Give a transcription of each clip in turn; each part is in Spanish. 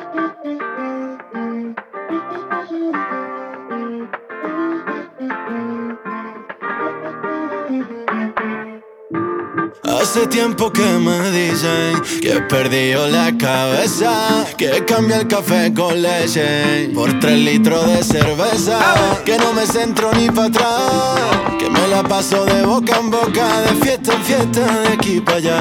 Hace tiempo que me dicen que he perdido la cabeza, que cambia el café con leche por 3 litros de cerveza, que no me centro ni para atrás, que me la paso de boca en boca, de fiesta en fiesta, de aquí para allá.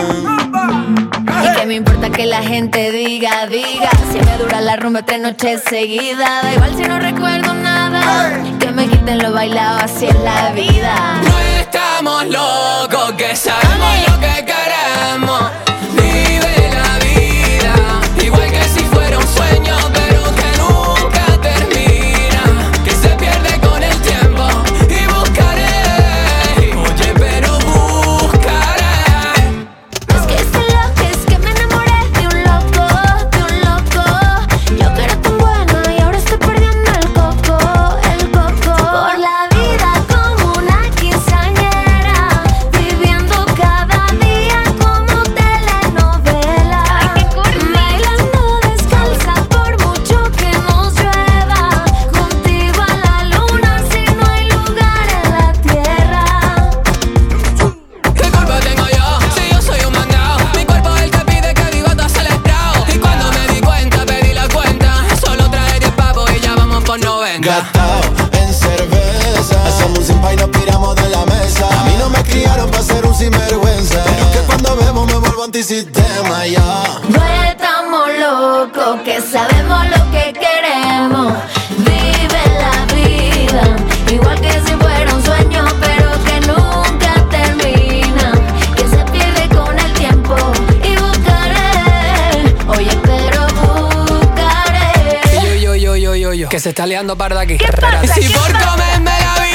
Y que me importa que la gente diga, si me dura la rumba 3 noches seguidas. Da igual si no recuerdo nada, que me quiten lo bailado, así es la vida. No estamos locos, que sabemos lo que queremos. Vive la vida, igual que si fuera un sueño, pero que nunca termina, que se pierde con el tiempo. Y buscaré, oye, pero buscaré. Es que estoy loca, es que me enamoré de un loco, de un loco. Yo que era tan buena y ahora estoy perdiendo el coco, el coco. Por la vida como una quinceañera, viviendo cada día como telenovela. Bailando descalza por mucho que nos llueva, contigo a la luna si no hay lugar en la tierra. ¿Qué culpa tengo yo si yo soy un mandado? Mi cuerpo es el que pide que viva todo acelerado. Y cuando me di cuenta, pedí la cuenta. Solo trae 10 pavos y ya vamos por 90. Gastado en cerveza, hacemos un simpa y nos piramos de la mesa. A mí no me criaron para ser un sinvergüenza, pero es que cuando bebo me vuelvo antisistema, ya. No estamos locos, que sabemos lo que queremos. Vive la vida, igual que si fuera un sueño, pero que nunca termina, que se pierde con el tiempo. Y buscaré, oye, pero buscaré. Yo, que se está liando parda aquí. ¿Qué pasa? Si ¿Qué por pasa? comerme la vida